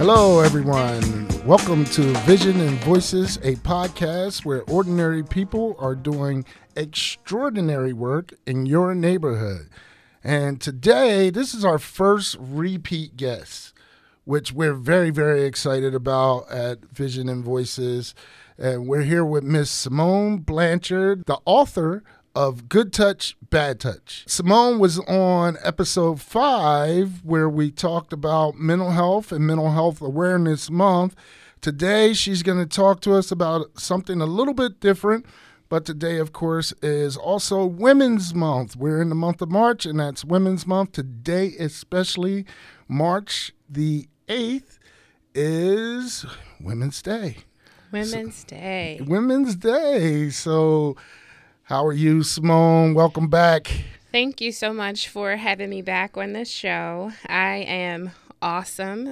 Hello, everyone. Welcome to Vision and Voices, a podcast where ordinary people are doing extraordinary work in your neighborhood. And today, this is our first repeat guest, which we're very, very excited about at Vision and Voices. And we're here with Miss Simone Blanchard, the author of Good Touch, Bad Touch. Simone was on episode 5 where we talked about mental health and Mental Health Awareness Month. Today, she's going to talk to us about something a little bit different, but today, of course, is also Women's Month. We're in the month of March, and that's Women's Month. Today, especially March the 8th, is Women's Day. Women's Day. Women's Day. So how are you, Simone? Welcome back. Thank you so much for having me back on this show. I am awesome.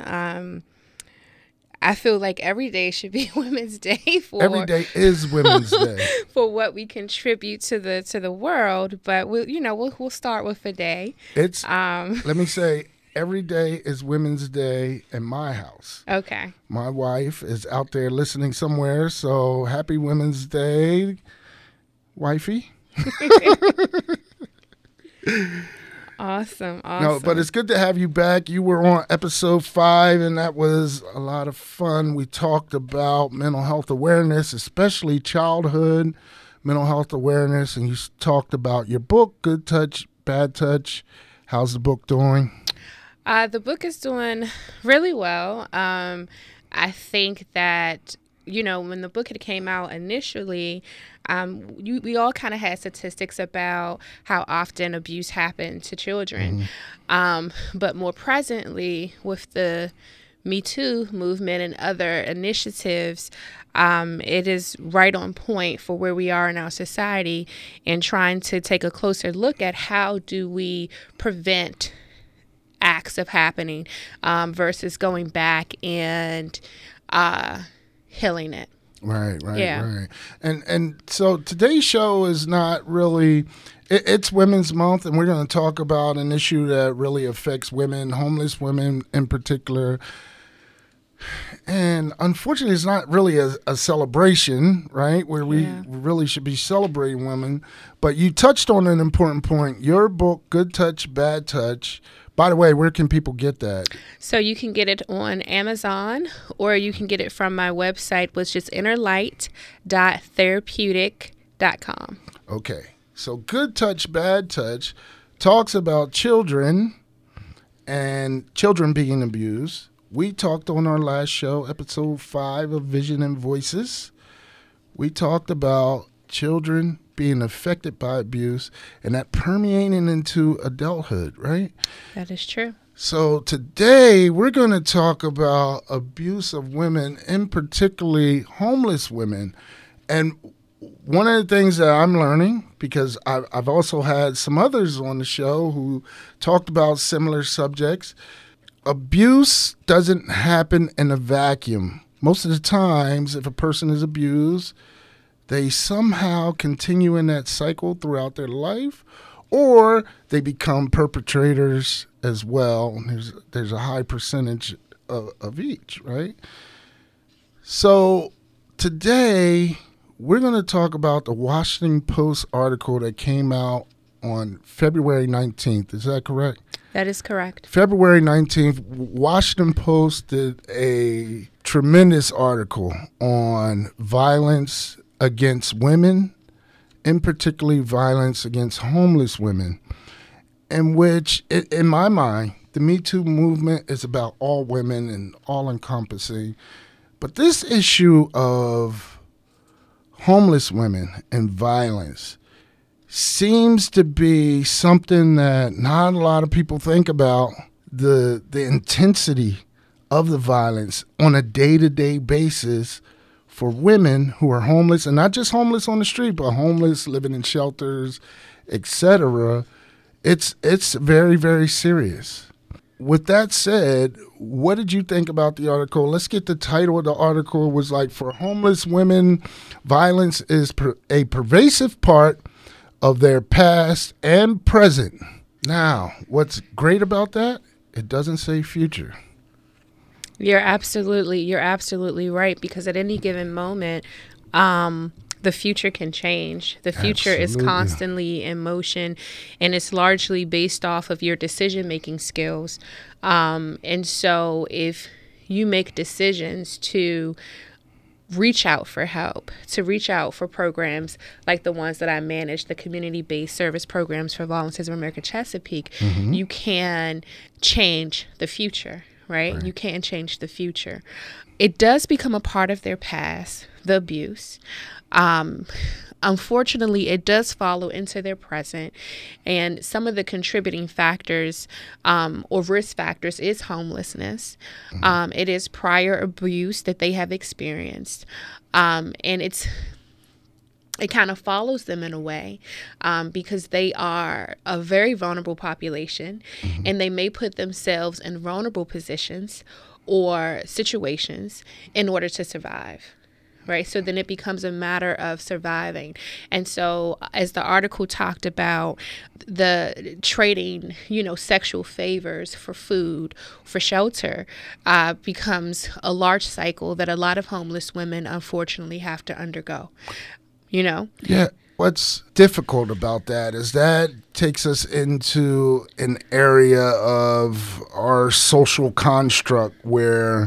I feel like every day should be Women's Day Every day is Women's Day for what we contribute to the world. But we'll start with the day. It's let me say, every day is Women's Day in my house. Okay. My wife is out there listening somewhere, so happy Women's Day, wifey. Awesome. No, but it's good to have you back. You were on episode 5, and that was a lot of fun. We talked about mental health awareness, especially childhood mental health awareness, and you talked about your book, Good Touch, Bad Touch. How's the book doing? The book is doing really well. I think that, when the book had came out initially, we all kind of had statistics about how often abuse happened to children. But more presently, with the Me Too movement and other initiatives, it is right on point for where we are in our society and trying to take a closer look at how do we prevent acts of happening versus going back and healing it. Right. And so today's show is not really, it's Women's Month, and we're going to talk about an issue that really affects women, homeless women in particular. And unfortunately, it's not really a celebration, right, where we really should be celebrating women. But you touched on an important point. Your book, Good Touch, Bad Touch. By the way, where can people get that? So you can get it on Amazon, or you can get it from my website, which is innerlight.therapeutic.com. Okay. So Good Touch, Bad Touch talks about children and children being abused. We talked on our last show, episode 5 of Vision and Voices. We talked about children being affected by abuse and that permeating into adulthood, right? That is true. So today we're going to talk about abuse of women, and particularly homeless women. And one of the things that I'm learning, because I've also had some others on the show who talked about similar subjects, abuse doesn't happen in a vacuum. Most of the times, if a person is abused, they somehow continue in that cycle throughout their life, or they become perpetrators as well. There's a high percentage of each, right? So today, we're going to talk about the Washington Post article that came out on February 19th. Is that correct? That is correct. February 19th, Washington Post did a tremendous article on violence against women, and particularly violence against homeless women, in which, in my mind, the Me Too movement is about all women and all-encompassing. But this issue of homeless women and violence seems to be something that not a lot of people think about, the intensity of the violence on a day-to-day basis for women who are homeless, and not just homeless on the street, but homeless, living in shelters, etc. It's very, very serious. With that said, what did you think about the article? Let's get the title of the article. It was like, for homeless women, violence is a pervasive part of their past and present. Now, what's great about that? It doesn't say future. You're absolutely right, because at any given moment, the future can change. The future is constantly in motion, and it's largely based off of your decision-making skills. And so if you make decisions to reach out for help, to reach out for programs like the ones that I manage, the community-based service programs for Volunteers of America Chesapeake, you can change the future, right? You can change the future. It does become a part of their past, the abuse. Unfortunately, it does follow into their present, and some of the contributing factors or risk factors is homelessness. It is prior abuse that they have experienced, and it kind of follows them in a way because they are a very vulnerable population, and they may put themselves in vulnerable positions or situations in order to survive. Right. So then it becomes a matter of surviving. And so as the article talked about, the trading, sexual favors for food, for shelter, becomes a large cycle that a lot of homeless women unfortunately have to undergo, Yeah. What's difficult about that is that takes us into an area of our social construct where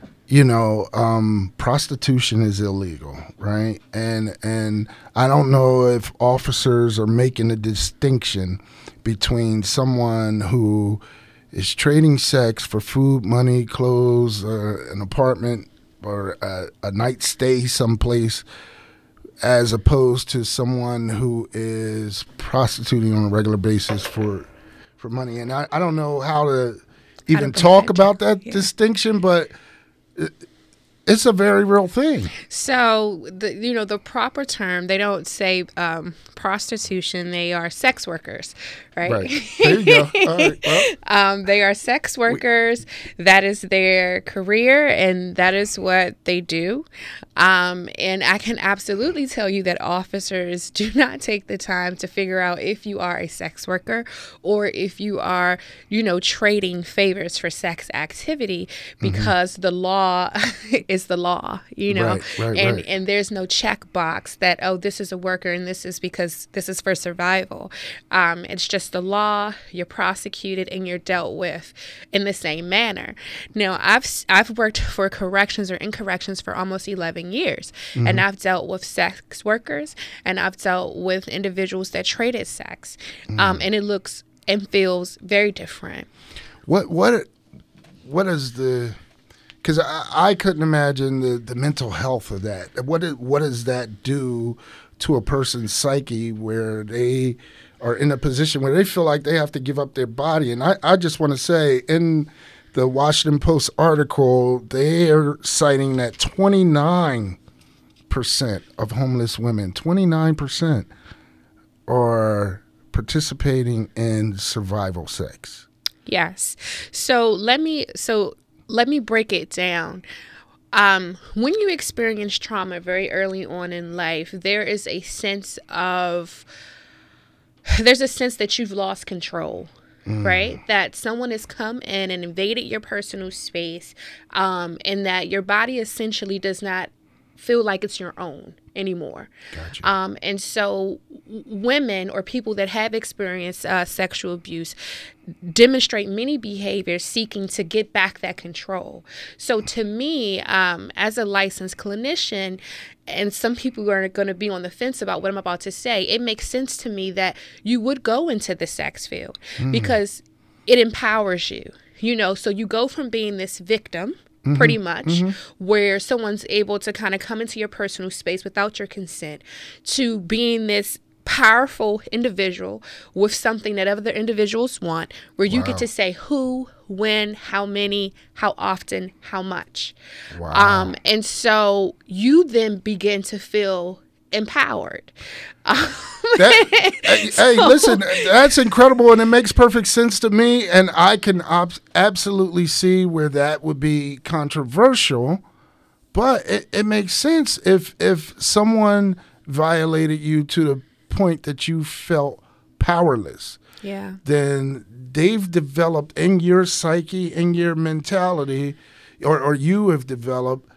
prostitution is illegal, right? And I don't know if officers are making a distinction between someone who is trading sex for food, money, clothes, an apartment, or a night stay someplace, as opposed to someone who is prostituting on a regular basis for money. And I don't know how to even talk about that distinction, but it's a very real thing. So the proper term, they don't say prostitution, they are sex workers, right? There you go. All right. Well, they are sex workers. That is their career, and that is what they do. And I can absolutely tell you that officers do not take the time to figure out if you are a sex worker or if you are, trading favors for sex activity, because the law is the law, and there's no checkbox that, this is a worker and this is because this is for survival. It's just the law. You're prosecuted and you're dealt with in the same manner. Now, I've worked for corrections or in corrections for almost 11 years, and I've dealt with sex workers, and I've dealt with individuals that traded sex, and it looks and feels very different. What is the? Because I couldn't imagine the mental health of that. What does that do to a person's psyche where they are in a position where they feel like they have to give up their body? And I just want to say, in the Washington Post article, they are citing that 29% of homeless women, 29%, are participating in survival sex. Yes. So let me break it down. When you experience trauma very early on in life, there's a sense that you've lost control, right? That someone has come in and invaded your personal space, and that your body essentially does not feel like it's your own anymore. Gotcha. And so women or people that have experienced sexual abuse demonstrate many behaviors seeking to get back that control. So to me, as a licensed clinician, and some people are going to be on the fence about what I'm about to say, it makes sense to me that you would go into the sex field because it empowers you, so you go from being this victim pretty much, where someone's able to kind of come into your personal space without your consent, to being this powerful individual with something that other individuals want, where you get to say who, when, how many, how often, how much. Wow. And so you then begin to feel empowered. Hey, listen, that's incredible, and it makes perfect sense to me, and I can absolutely see where that would be controversial, but it makes sense if someone violated you to the point that you felt powerless. Yeah. Then they've developed in your psyche, in your mentality, or you have developed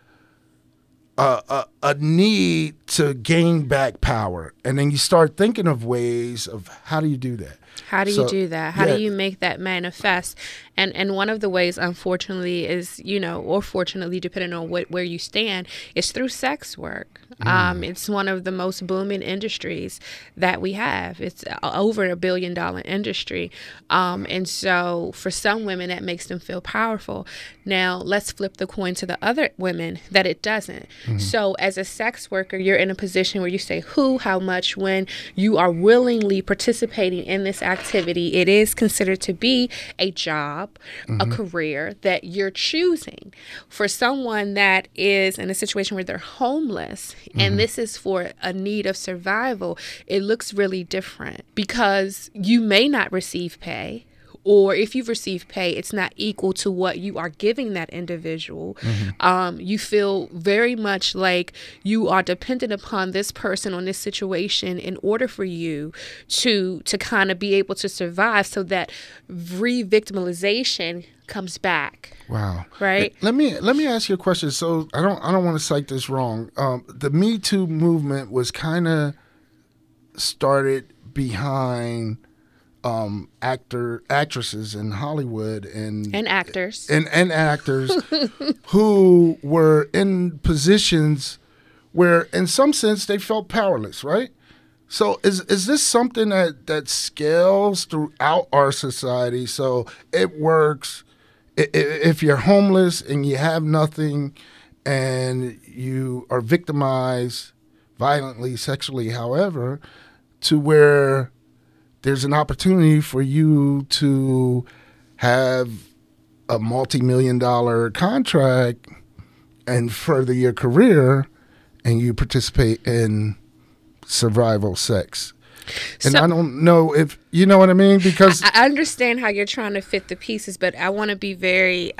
a need to gain back power, and then you start thinking of ways of how do you do that. How do you do that? How do you make that manifest? And one of the ways, unfortunately, is, or fortunately, depending on where you stand, is through sex work. It's one of the most booming industries that we have. It's over $1 billion industry. And so for some women, that makes them feel powerful. Now, let's flip the coin to the other women that it doesn't. So as a sex worker, you're in a position where you say who, how much, when you are willingly participating in this activity. It is considered to be a job, a career that you're choosing. For someone that is in a situation where they're homeless, and this is for a need of survival, it looks really different because you may not receive pay. Or if you've received pay, it's not equal to what you are giving that individual. You feel very much like you are dependent upon this person on this situation in order for you to kind of be able to survive, so that re-victimization comes back. Wow. Right. Let me ask you a question. So I don't want to cite this wrong. The Me Too movement was kind of started behind actresses in Hollywood and actors and actors who were in positions where in some sense they felt powerless, right? So is this something that scales throughout our society? So it works if you're homeless and you have nothing and you are victimized violently, sexually, however, to where there's an opportunity for you to have a multi-million-dollar contract and further your career, and you participate in survival sex. And I don't know if you know what I mean, because I understand how you're trying to fit the pieces, but I want to be very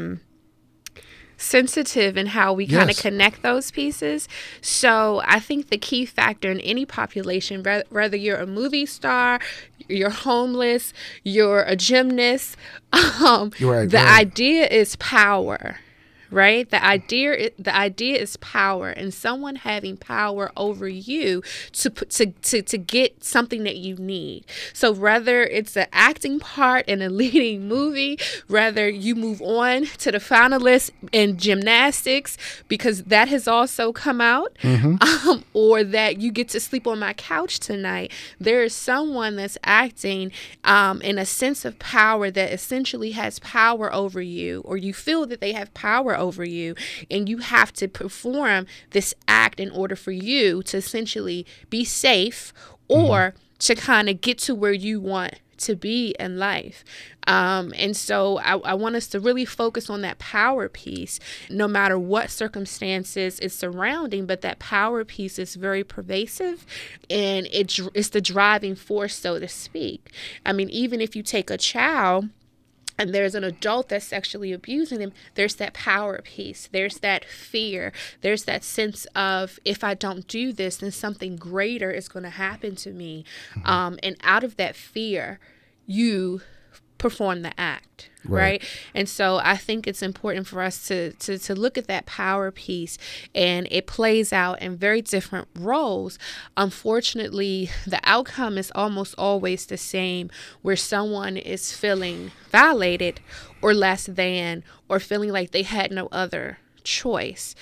sensitive in how we kind of connect those pieces. So I think the key factor in any population, whether you're a movie star, you're homeless, you're a gymnast, the idea is power. Right? The idea is power, and someone having power over you to get something that you need. So whether it's an acting part in a leading movie, whether you move on to the finalists in gymnastics, because that has also come out, or that you get to sleep on my couch tonight, there is someone that's acting in a sense of power that essentially has power over you, or you feel that they have power over you, and you have to perform this act in order for you to essentially be safe or to kind of get to where you want to be in life. And so I want us to really focus on that power piece, no matter what circumstances it's surrounding, but that power piece is very pervasive, and it's the driving force, so to speak. I mean, even if you take a child and there's an adult that's sexually abusing them, there's that power piece. There's that fear. There's that sense of, if I don't do this, then something greater is going to happen to me. And out of that fear, you perform the act, right? And so I think it's important for us to look at that power piece, and it plays out in very different roles. Unfortunately, the outcome is almost always the same, where someone is feeling violated or less than, or feeling like they had no other choice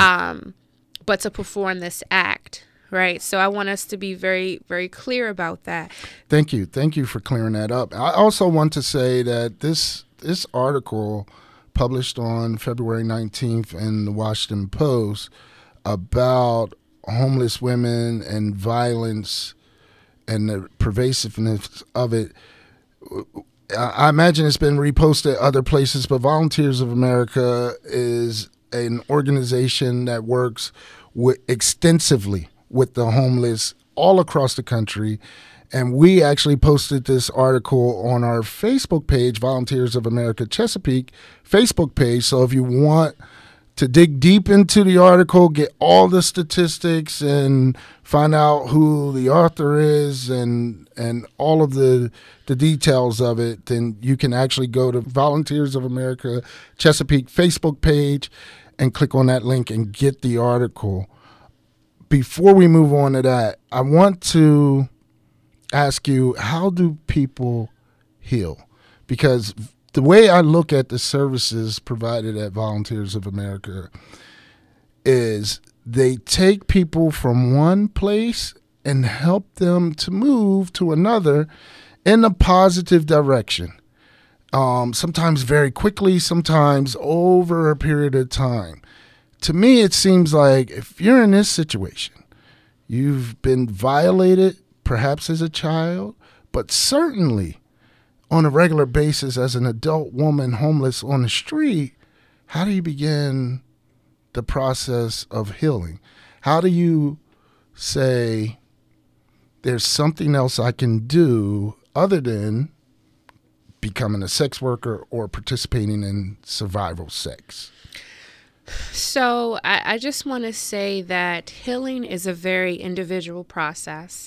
but to perform this act. Right. So I want us to be very, very clear about that. Thank you. Thank you for clearing that up. I also want to say that this article published on February 19th in the Washington Post about homeless women and violence and the pervasiveness of it, I imagine it's been reposted other places, but Volunteers of America is an organization that works extensively with the homeless all across the country. And we actually posted this article on our Facebook page, Volunteers of America Chesapeake Facebook page. So if you want to dig deep into the article, get all the statistics, and find out who the author is and all of the details of it, then you can actually go to Volunteers of America Chesapeake Facebook page and click on that link and get the article. Before we move on to that, I want to ask you, how do people heal? Because the way I look at the services provided at Volunteers of America is they take people from one place and help them to move to another in a positive direction. Sometimes very quickly, sometimes over a period of time. To me, it seems like if you're in this situation, you've been violated, perhaps as a child, but certainly on a regular basis as an adult woman homeless on the street, how do you begin the process of healing? How do you say there's something else I can do other than becoming a sex worker or participating in survival sex? So I just want to say that healing is a very individual process.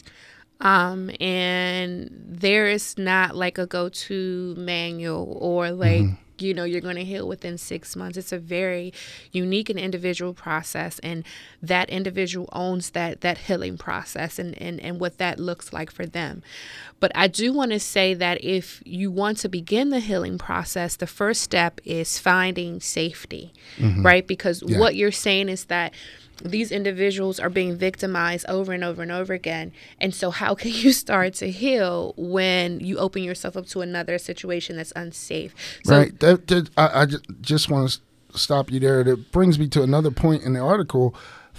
And there is not like a go-to manual or like, you're going to heal within 6 months. It's a very unique and individual process. And that individual owns that healing process and what that looks like for them. But I do want to say that if you want to begin the healing process, the first step is finding safety, right? Because what you're saying is that these individuals are being victimized over and over and over again. And so how can you start to heal when you open yourself up to another situation that's unsafe? So, right. I just want to stop you there. That brings me to another point in the article.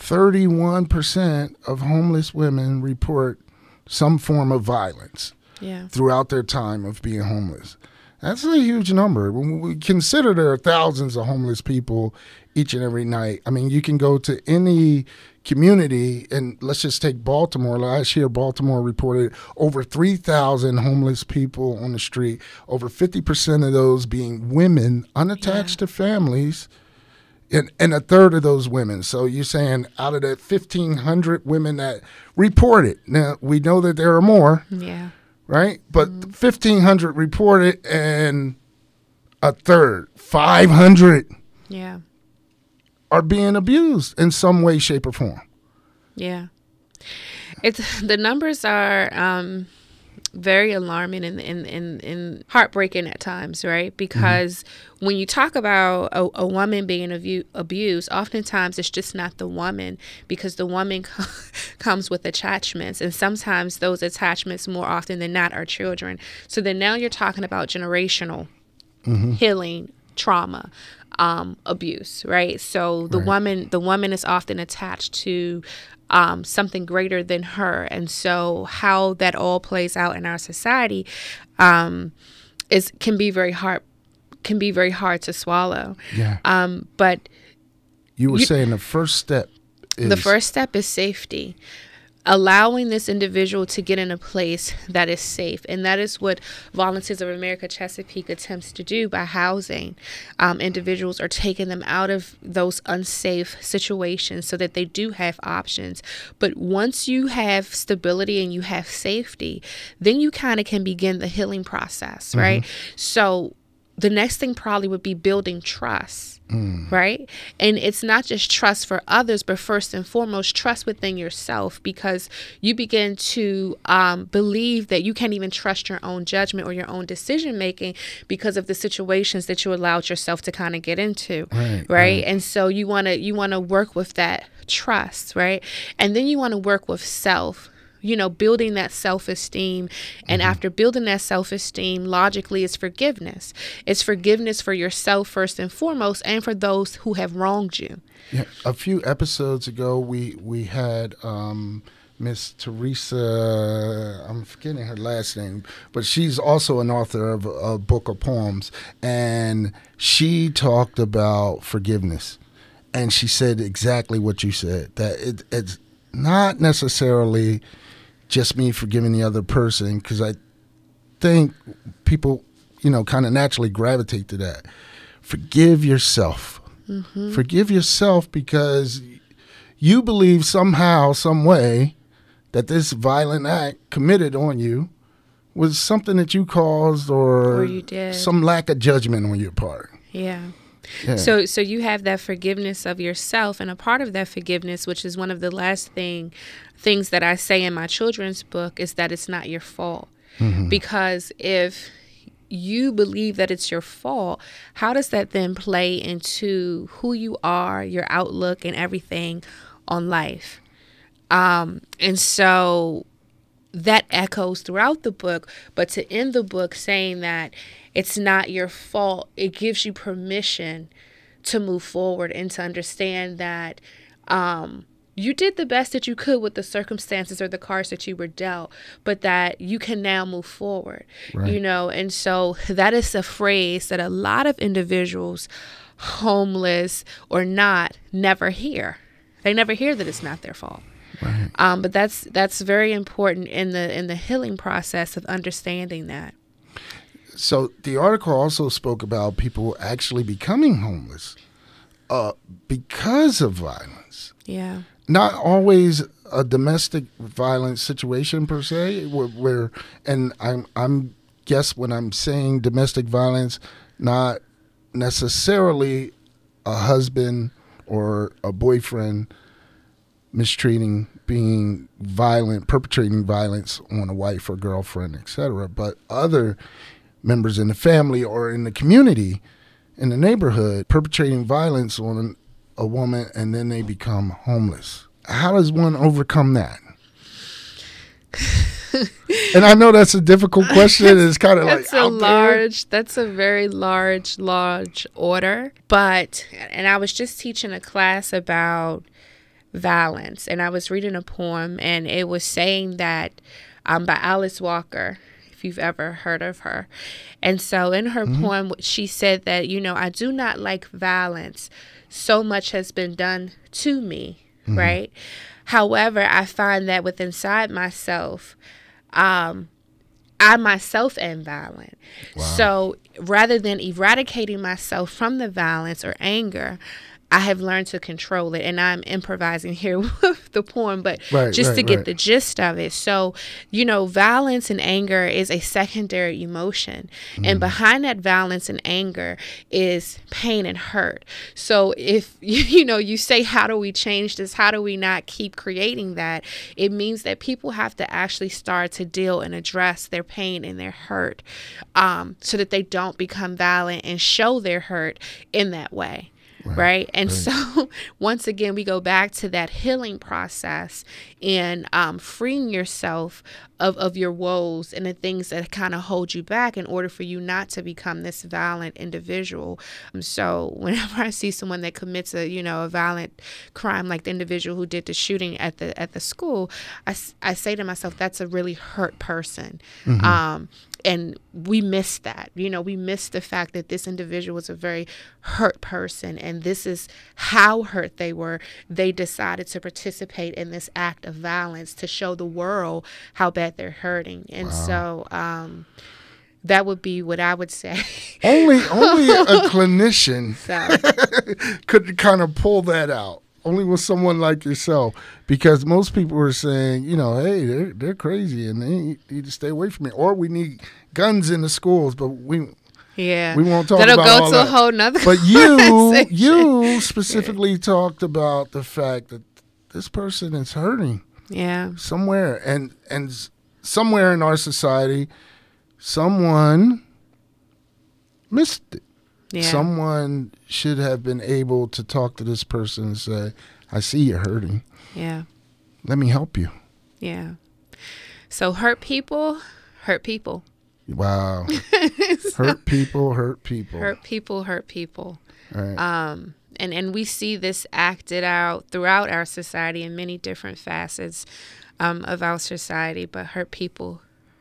31% of homeless women report some form of violence throughout their time of being homeless. That's a huge number. When we consider there are thousands of homeless people each and every night. I mean, you can go to any community, and let's just take Baltimore. Last year, Baltimore reported over 3,000 homeless people on the street, over 50% of those being women unattached to families, and a third of those women. So you're saying out of that 1,500 women that reported, now we know that there are more. Yeah. Right? But 1,500 reported and a third, 500 are being abused in some way, shape, or form. Yeah. The numbers are very alarming and heartbreaking at times, right? Because when you talk about a woman being abused, oftentimes it's just not the woman, because the woman comes with attachments, and sometimes those attachments more often than not are children. So then now you're talking about generational healing, trauma, abuse, right? So the woman is often attached to something greater than her, and so how that all plays out in our society can be very hard to swallow. Yeah. But you were saying the first step is safety. Allowing this individual to get in a place that is safe. And that is what Volunteers of America Chesapeake attempts to do by housing individuals, or taking them out of those unsafe situations so that they do have options. But once you have stability and you have safety, then you kind of can begin the healing process, right? So the next thing probably would be building trust. Right? And it's not just trust for others, but first and foremost, trust within yourself, because you begin to believe that you can't even trust your own judgment or your own decision making because of the situations that you allowed yourself to kind of get into. Right? And so you want to work with that trust, right? And then you want to work with self. Building that self-esteem. And after building that self-esteem, logically, it's forgiveness. It's forgiveness for yourself first and foremost, and for those who have wronged you. Yeah. A few episodes ago, we had Miss Teresa, I'm forgetting her last name, but she's also an author of a book of poems, and she talked about forgiveness. And she said exactly what you said, that it's not necessarily just me forgiving the other person, because I think people, kind of naturally gravitate to that. Forgive yourself. Mm-hmm. Forgive yourself because you believe somehow, some way, that this violent act committed on you was something that you caused or you did. Some lack of judgment on your part. Yeah. Yeah. So you have that forgiveness of yourself, and a part of that forgiveness, which is one of the last things that I say in my children's book, is that it's not your fault. Mm-hmm. Because if you believe that it's your fault, how does that then play into who you are, your outlook, and everything on life? And so that echoes throughout the book, but to end the book saying that it's not your fault, it gives you permission to move forward and to understand that you did the best that you could with the circumstances or the cards that you were dealt, but that you can now move forward, Right. and so that is a phrase that a lot of individuals, homeless or not, never hear. They never hear that it's not their fault. Right. But that's very important in the healing process of understanding that. So the article also spoke about people actually becoming homeless because of violence. Yeah. Not always a domestic violence situation per se, where and I'm guess when I'm saying domestic violence, not necessarily a husband or a boyfriend mistreating, being violent, perpetrating violence on a wife or girlfriend, etc., but other members in the family or in the community, in the neighborhood, perpetrating violence on a woman, and then they become homeless. How does one overcome that? And I know that's a difficult question. It's kind of like out there. That's a very large order. And I was just teaching a class about violence, and I was reading a poem, and it was saying that by Alice Walker, if you've ever heard of her. And so in her poem, she said that, I do not like violence. So much has been done to me, right? However, I find that within inside myself, I myself am violent. Wow. So rather than eradicating myself from the violence or anger, I have learned to control it, and I'm improvising here with the poem, but just to get the gist of it. So, violence and anger is a secondary emotion, and behind that violence and anger is pain and hurt. So if, you say, how do we change this? How do we not keep creating that? It means that people have to actually start to deal and address their pain and their hurt, so that they don't become violent and show their hurt in that way. Right. And so once again, we go back to that healing process and freeing yourself of your woes and the things that kind of hold you back in order for you not to become this violent individual. So whenever I see someone that commits a violent crime, like the individual who did the shooting at the school, I say to myself, that's a really hurt person. And we miss that. We miss the fact that this individual was a very hurt person, and this is how hurt they were. They decided to participate in this act of violence to show the world how bad they're hurting. And so that would be what I would say. Only a clinician could kind of pull that out. Only with someone like yourself, because most people are saying, hey, they're crazy and they need to stay away from me, or we need guns in the schools, but we won't talk That'll about go all to that. a whole nother. But you specifically talked about the fact that this person is hurting, somewhere, and somewhere in our society, someone missed it. Yeah. Someone should have been able to talk to this person and say, I see you're hurting. Yeah. Let me help you. Yeah. So hurt people. Wow. Hurt people. Hurt people. Right. And we see this acted out throughout our society in many different facets of our society, but hurt people.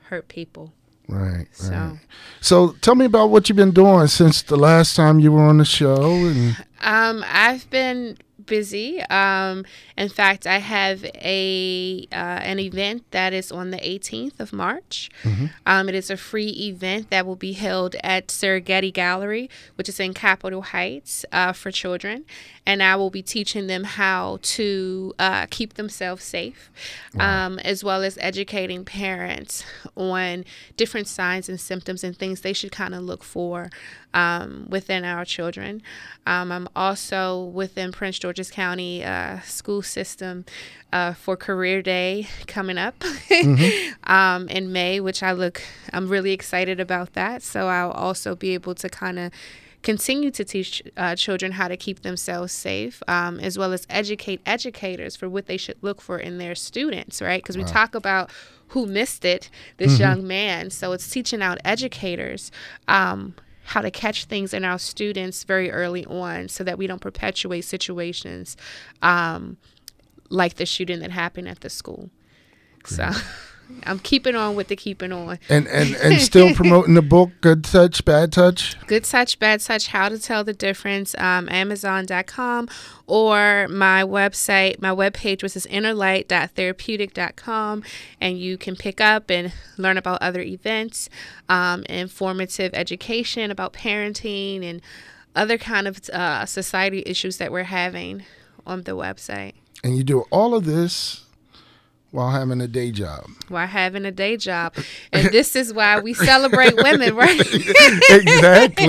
Right. So tell me about what you've been doing since the last time you were on the show. And I've been busy. In fact, I have an event that is on the 18th of March. It is a free event that will be held at Serengeti Gallery, which is in Capitol Heights, for children. And I will be teaching them how to keep themselves safe, as well as educating parents on different signs and symptoms and things they should kind of look for within our children. I'm also within Prince George's County school system for Career Day coming up in May, which I'm really excited about that. So I'll also be able to kind of continue to teach children how to keep themselves safe, as well as educate educators for what they should look for in their students, right? Because we talk about who missed it, this young man. So it's teaching out educators how to catch things in our students very early on so that we don't perpetuate situations like the shooting that happened at the school. So I'm keeping on with the keeping on. And still promoting the book, Good Touch, Bad Touch? Good Touch, Bad Touch, How to Tell the Difference, Amazon.com, or my website, my webpage, which is innerlight.therapeutic.com, and you can pick up and learn about other events, informative education about parenting and other kind of society issues that we're having on the website. And you do all of this while having a day job. While having a day job. And this is why we celebrate women, right? Exactly.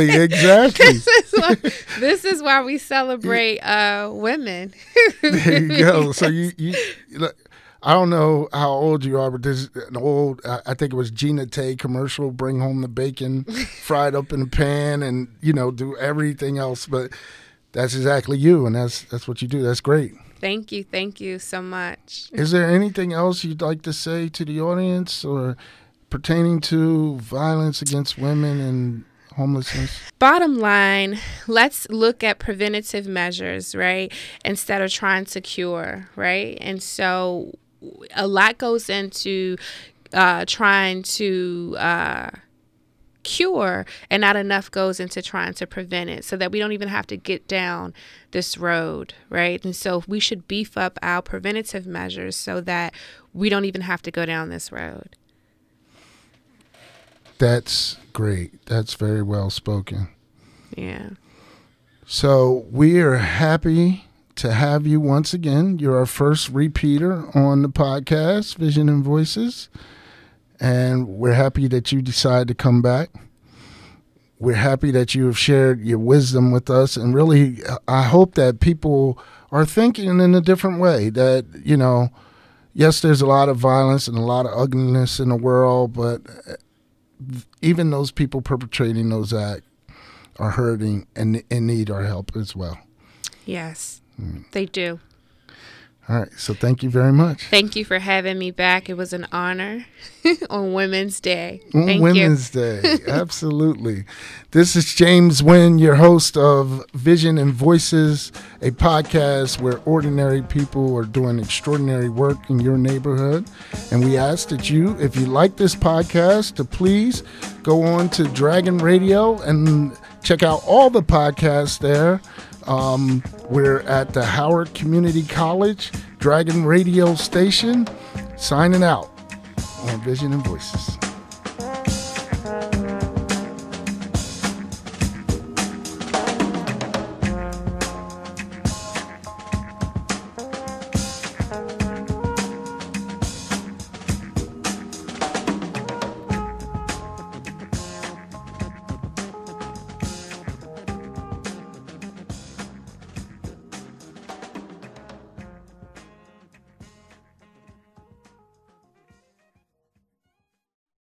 This is why we celebrate women. There you go. So you look, I don't know how old you are, but there's an old, I think it was Gina Tay commercial, bring home the bacon fried up in a pan and, do everything else. But that's exactly you, and that's what you do. That's great. Thank you so much. Is there anything else you'd like to say to the audience or pertaining to violence against women and homelessness? Bottom line, let's look at preventative measures, right? Instead of trying to cure, right? And so a lot goes into trying to cure, and not enough goes into trying to prevent it, so that we don't even have to get down this road, right? And so we should beef up our preventative measures so that we don't even have to go down this road. That's great. That's very well spoken. Yeah. So we are happy to have you once again. You're our first repeater on the podcast, Vision and Voices. And we're happy that you decided to come back. We're happy that you have shared your wisdom with us. And really, I hope that people are thinking in a different way. That, yes, there's a lot of violence and a lot of ugliness in the world, but even those people perpetrating those acts are hurting and need our help as well. Yes, they do. All right. So thank you very much. Thank you for having me back. It was an honor on Women's Day. On Women's Day. Absolutely. This is James Wynn, your host of Vision and Voices, a podcast where ordinary people are doing extraordinary work in your neighborhood. And we ask that you, if you like this podcast, to please go on to Dragon Radio and check out all the podcasts there. We're at the Howard Community College Dragon Radio Station, signing out on Vision and Voices.